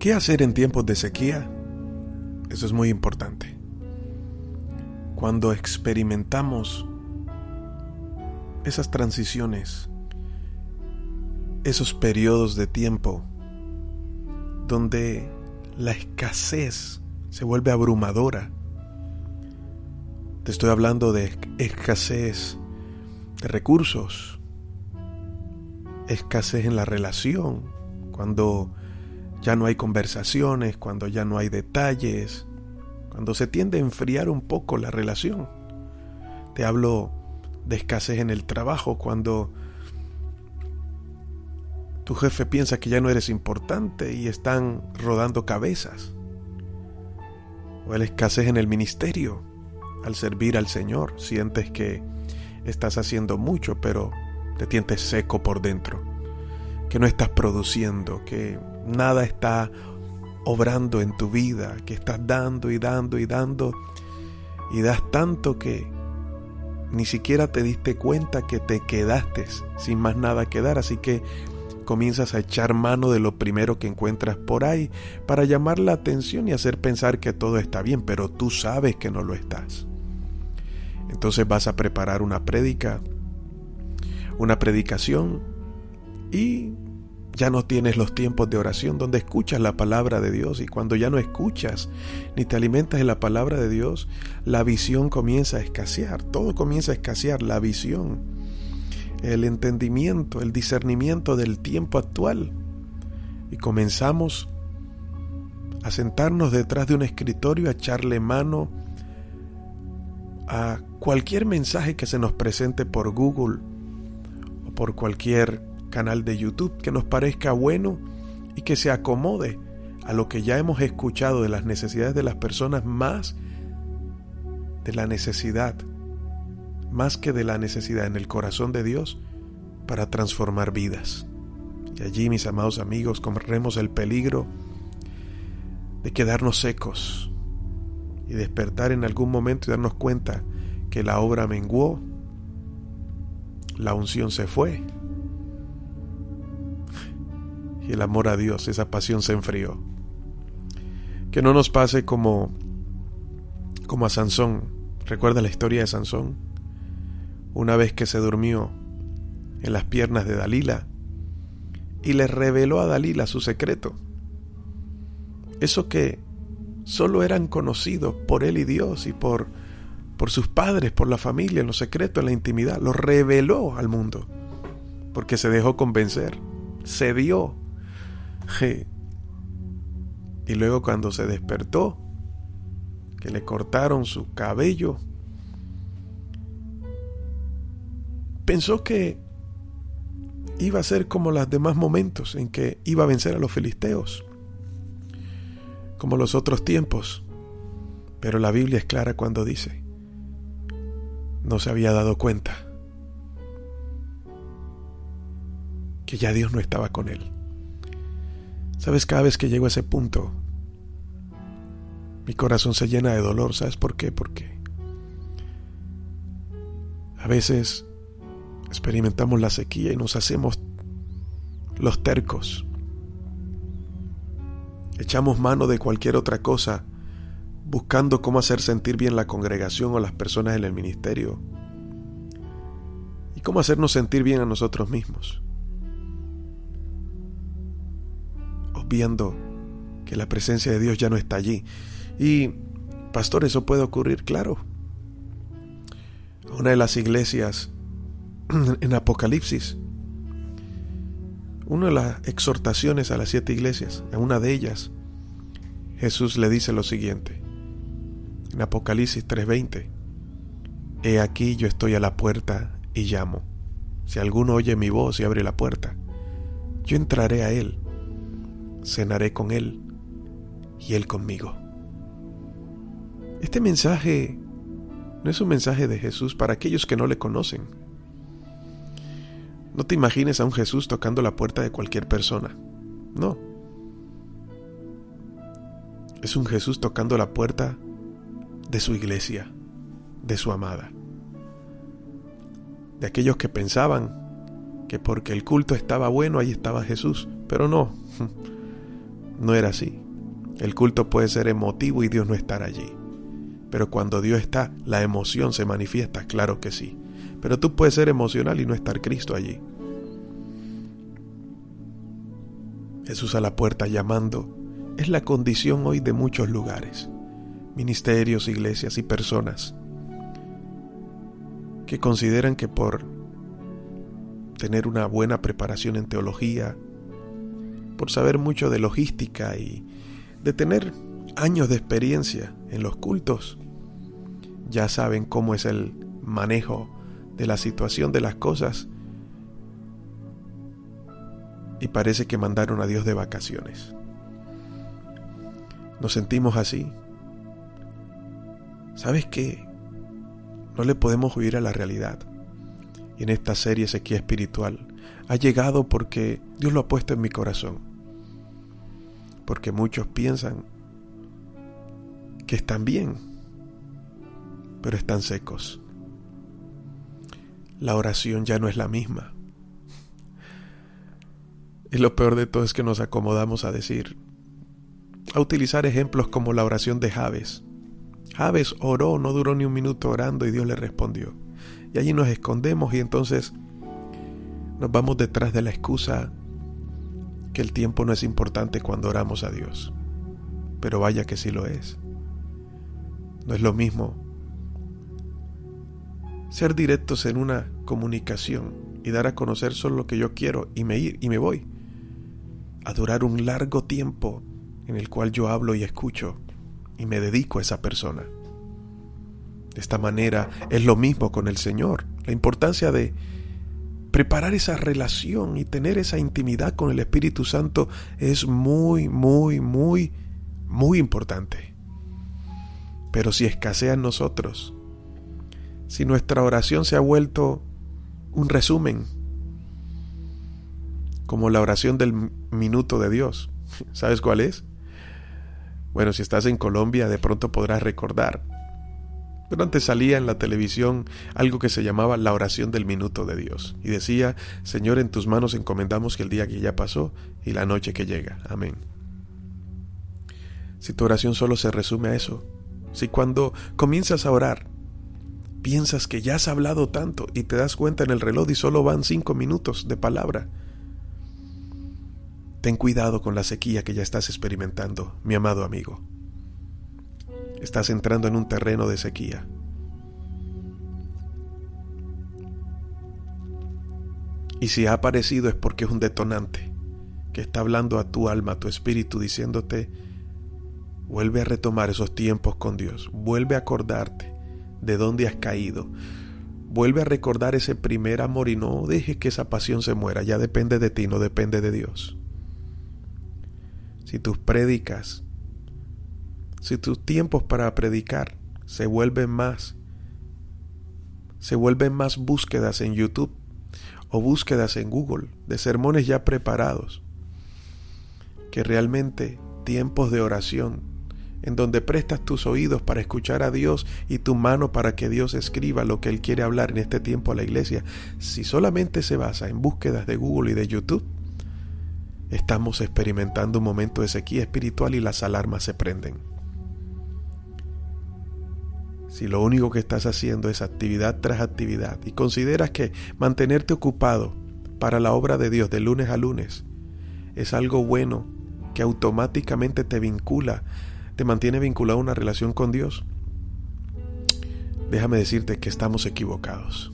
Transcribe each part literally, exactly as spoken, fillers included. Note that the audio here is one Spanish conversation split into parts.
¿Qué hacer en tiempos de sequía? Eso es muy importante. Cuando experimentamos esas transiciones, esos periodos de tiempo donde la escasez se vuelve abrumadora. Te estoy hablando de escasez de recursos, escasez en la relación, cuando ya no hay conversaciones, cuando ya no hay detalles, cuando se tiende a enfriar un poco la relación. Te hablo de escasez en el trabajo, cuando tu jefe piensa que ya no eres importante y están rodando cabezas. O la escasez en el ministerio, al servir al Señor, sientes que estás haciendo mucho, pero te sientes seco por dentro, que no estás produciendo, que nada está obrando en tu vida, que estás dando y dando y dando y das tanto que ni siquiera te diste cuenta que te quedaste sin más nada que dar, así que comienzas a echar mano de lo primero que encuentras por ahí para llamar la atención y hacer pensar que todo está bien, pero tú sabes que no lo estás. Entonces vas a preparar una prédica, una predicación, y ya no tienes los tiempos de oración donde escuchas la palabra de Dios, y cuando ya no escuchas ni te alimentas de la palabra de Dios, la visión comienza a escasear, todo comienza a escasear, la visión, el entendimiento, el discernimiento del tiempo actual, y comenzamos a sentarnos detrás de un escritorio a echarle mano a cualquier mensaje que se nos presente por Google o por cualquier canal de YouTube que nos parezca bueno y que se acomode a lo que ya hemos escuchado de las necesidades de las personas, más de la necesidad, más que de la necesidad en el corazón de Dios para transformar vidas. Y allí, mis amados amigos, corremos el peligro de quedarnos secos y despertar en algún momento y darnos cuenta que la obra menguó, la unción se fue y el amor a Dios, esa pasión se enfrió. Que no nos pase como, como a Sansón. ¿Recuerda la historia de Sansón? Una vez que se durmió en las piernas de Dalila y le reveló a Dalila su secreto. Eso que solo eran conocidos por él y Dios y por, por sus padres, por la familia, en los secretos, en la intimidad. Lo reveló al mundo porque se dejó convencer, cedió. Y luego, cuando se despertó, que le cortaron su cabello, pensó que iba a ser como los demás momentos en que iba a vencer a los filisteos, como los otros tiempos. Pero la Biblia es clara cuando dice: no se había dado cuenta que ya Dios no estaba con él. ¿Sabes? Cada vez que llego a ese punto, mi corazón se llena de dolor. ¿Sabes por qué? Porque a veces experimentamos la sequía y nos hacemos los tercos. Echamos mano de cualquier otra cosa, buscando cómo hacer sentir bien la congregación o las personas en el ministerio, y cómo hacernos sentir bien a nosotros mismos, obviando que la presencia de Dios ya no está allí. Y, pastor, eso puede ocurrir, claro. Una de las iglesias en Apocalipsis, una de las exhortaciones a las siete iglesias, en una de ellas, Jesús le dice lo siguiente, en Apocalipsis tres veinte: he aquí, yo estoy a la puerta y llamo. Si alguno oye mi voz y abre la puerta, yo entraré a él, cenaré con él y él conmigo. Este mensaje no es un mensaje de Jesús para aquellos que no le conocen. No te imagines a un Jesús tocando la puerta de cualquier persona. No. Es un Jesús tocando la puerta de su iglesia, de su amada. De aquellos que pensaban que porque el culto estaba bueno, ahí estaba Jesús. Pero no. no era así. El culto puede ser emotivo y Dios no estar allí. Pero cuando Dios está, la emoción se manifiesta, claro que sí. Pero tú puedes ser emocional y no estar Cristo allí. Jesús a la puerta llamando es la condición hoy de muchos lugares, ministerios, iglesias y personas que consideran que por tener una buena preparación en teología, por saber mucho de logística y de tener años de experiencia en los cultos, ya saben cómo es el manejo de la situación de las cosas y parece que mandaron a Dios de vacaciones. Nos sentimos así. ¿Sabes qué? No le podemos huir a la realidad. Y en esta serie Sequía Espiritual ha llegado porque Dios lo ha puesto en mi corazón. Porque muchos piensan que están bien, pero están secos. La oración ya no es la misma. Y lo peor de todo es que nos acomodamos a decir, a utilizar ejemplos como la oración de Jabes. Jabes oró, no duró ni un minuto orando y Dios le respondió. Y allí nos escondemos y entonces nos vamos detrás de la excusa que el tiempo no es importante cuando oramos a Dios. Pero vaya que sí lo es. No es lo mismo ser directos en una comunicación y dar a conocer solo lo que yo quiero y me ir y me voy, a durar un largo tiempo en el cual yo hablo y escucho y me dedico a esa persona. De esta manera es lo mismo con el Señor. La importancia de preparar esa relación y tener esa intimidad con el Espíritu Santo es muy, muy, muy, muy importante. Pero si escasea en nosotros, si nuestra oración se ha vuelto un resumen, como la oración del minuto de Dios, ¿sabes cuál es? Bueno, si estás en Colombia de pronto podrás recordar. Pero antes salía en la televisión algo que se llamaba la oración del minuto de Dios. Y decía, Señor, en tus manos encomendamos que el día que ya pasó y la noche que llega. Amén. Si tu oración solo se resume a eso, si cuando comienzas a orar piensas que ya has hablado tanto y te das cuenta en el reloj y solo van cinco minutos de palabra, ten cuidado con la sequía que ya estás experimentando, mi amado amigo. Estás entrando en un terreno de sequía. Y si ha aparecido es porque es un detonante que está hablando a tu alma, a tu espíritu, diciéndote, vuelve a retomar esos tiempos con Dios, vuelve a acordarte de dónde has caído, vuelve a recordar ese primer amor y no dejes que esa pasión se muera, ya depende de ti, no depende de Dios. Si tus prédicas, si tus tiempos para predicar se vuelven más, se vuelven más búsquedas en YouTube o búsquedas en Google de sermones ya preparados, que realmente tiempos de oración en donde prestas tus oídos para escuchar a Dios y tu mano para que Dios escriba lo que Él quiere hablar en este tiempo a la iglesia, si solamente se basa en búsquedas de Google y de YouTube, estamos experimentando un momento de sequía espiritual y las alarmas se prenden. Si lo único que estás haciendo es actividad tras actividad y consideras que mantenerte ocupado para la obra de Dios de lunes a lunes es algo bueno que automáticamente te vincula, te mantiene vinculado a una relación con Dios, déjame decirte que estamos equivocados.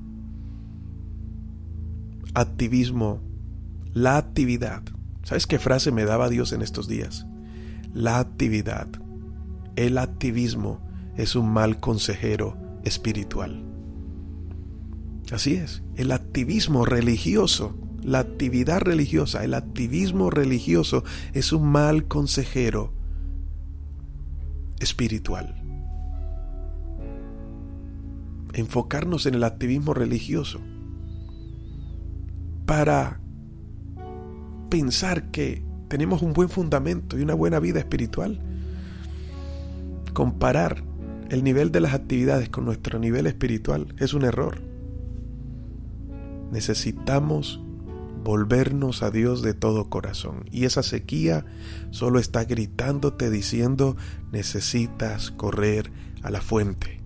Activismo, la actividad. ¿Sabes qué frase me daba Dios en estos días? La actividad, el activismo es un mal consejero espiritual. Así es, el activismo religioso, la actividad religiosa, el activismo religioso es un mal consejero espiritual. Enfocarnos en el activismo religioso para pensar que tenemos un buen fundamento y una buena vida espiritual. Comparar el nivel de las actividades con nuestro nivel espiritual es un error. Necesitamos volvernos a Dios de todo corazón. Y esa sequía solo está gritándote diciendo: necesitas correr a la fuente.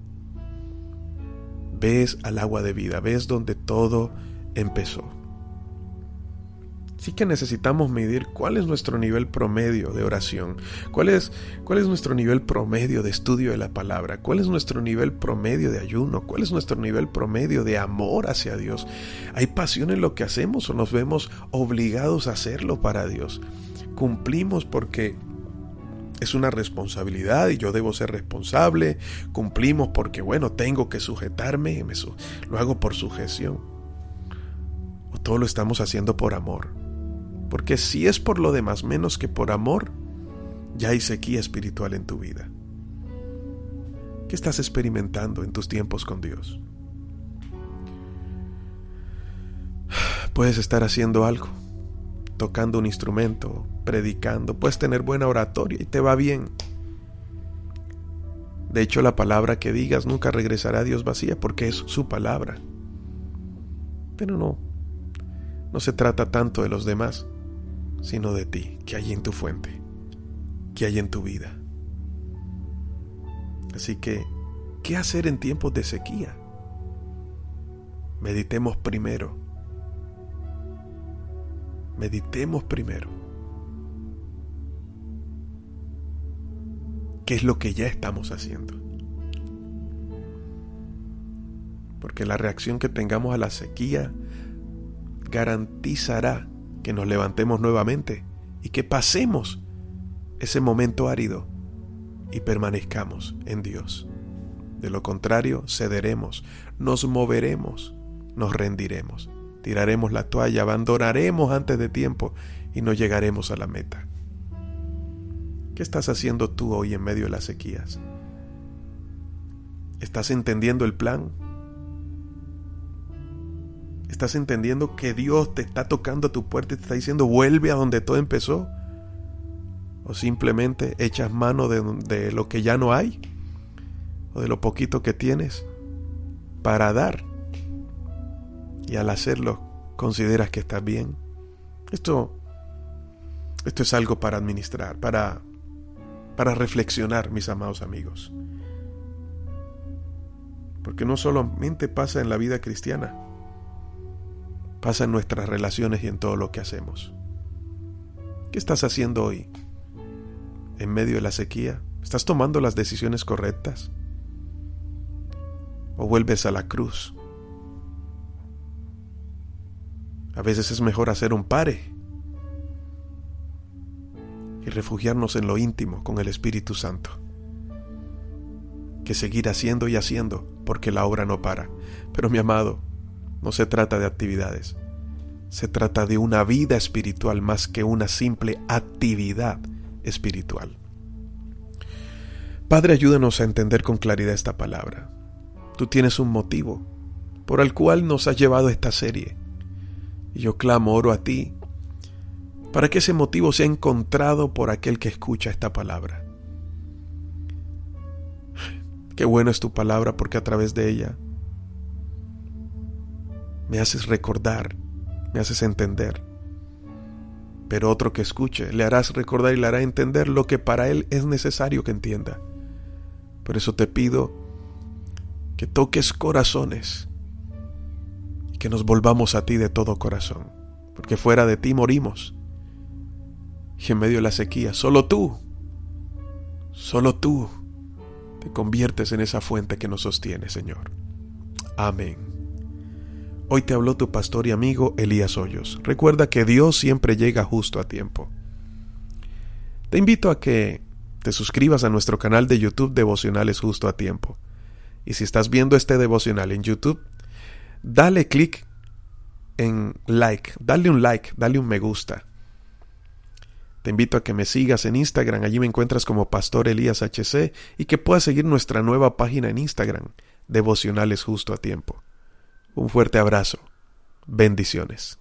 Ves al agua de vida, ves donde todo empezó. Sí que necesitamos medir cuál es nuestro nivel promedio de oración, cuál es, cuál es nuestro nivel promedio de estudio de la palabra, cuál es nuestro nivel promedio de ayuno, cuál es nuestro nivel promedio de amor hacia Dios. ¿Hay pasión en lo que hacemos o nos vemos obligados a hacerlo para Dios? ¿Cumplimos porque es una responsabilidad y yo debo ser responsable? ¿Cumplimos porque, bueno, tengo que sujetarme, me su- lo hago por sujeción? ¿O todo lo estamos haciendo por amor? Porque si es por lo demás menos que por amor, ya hay sequía espiritual en tu vida. ¿Qué estás experimentando en tus tiempos con Dios? Puedes estar haciendo algo, tocando un instrumento, predicando, puedes tener buena oratoria y te va bien. De hecho, la palabra que digas nunca regresará a Dios vacía porque es su palabra. Pero no, no se trata tanto de los demás, sino de ti, que hay en tu fuente, que hay en tu vida. Así que, ¿qué hacer en tiempos de sequía? Meditemos primero. Meditemos primero. ¿Qué es lo que ya estamos haciendo? Porque la reacción que tengamos a la sequía garantizará que nos levantemos nuevamente y que pasemos ese momento árido y permanezcamos en Dios. De lo contrario, cederemos, nos moveremos, nos rendiremos, tiraremos la toalla, abandonaremos antes de tiempo y no llegaremos a la meta. ¿Qué estás haciendo tú hoy en medio de las sequías? ¿Estás entendiendo el plan? ¿Estás entendiendo que Dios te está tocando a tu puerta y te está diciendo vuelve a donde todo empezó? ¿O simplemente echas mano de, de lo que ya no hay? ¿O de lo poquito que tienes para dar? Y al hacerlo consideras que estás bien. Esto, esto es algo para administrar, para, para reflexionar, mis amados amigos. Porque no solamente pasa en la vida cristiana, pasa en nuestras relaciones y en todo lo que hacemos. ¿Qué estás haciendo hoy? En medio de la sequía, ¿estás tomando las decisiones correctas? ¿O vuelves a la cruz? A veces es mejor hacer un pare y refugiarnos en lo íntimo con el Espíritu Santo que seguir haciendo y haciendo porque la obra no para. Pero mi amado, no se trata de actividades, se trata de una vida espiritual más que una simple actividad espiritual. Padre, ayúdanos a entender con claridad esta palabra. Tú tienes un motivo por el cual nos has llevado a esta serie. Y yo clamo, oro a ti, para que ese motivo sea encontrado por aquel que escucha esta palabra. Qué buena es tu palabra, porque a través de ella me haces recordar, me haces entender. Pero otro que escuche, le harás recordar y le hará entender lo que para él es necesario que entienda. Por eso te pido que toques corazones y que nos volvamos a ti de todo corazón, porque fuera de ti morimos. Y en medio de la sequía, solo tú, solo tú te conviertes en esa fuente que nos sostiene, Señor. Amén. Hoy te habló tu pastor y amigo Elías Hoyos. Recuerda que Dios siempre llega justo a tiempo. Te invito a que te suscribas a nuestro canal de YouTube Devocionales Justo a Tiempo. Y si estás viendo este devocional en YouTube, dale clic en like, dale un like, dale un me gusta. Te invito a que me sigas en Instagram, allí me encuentras como Pastor Elías H C, y que puedas seguir nuestra nueva página en Instagram, Devocionales Justo a Tiempo. Un fuerte abrazo. Bendiciones.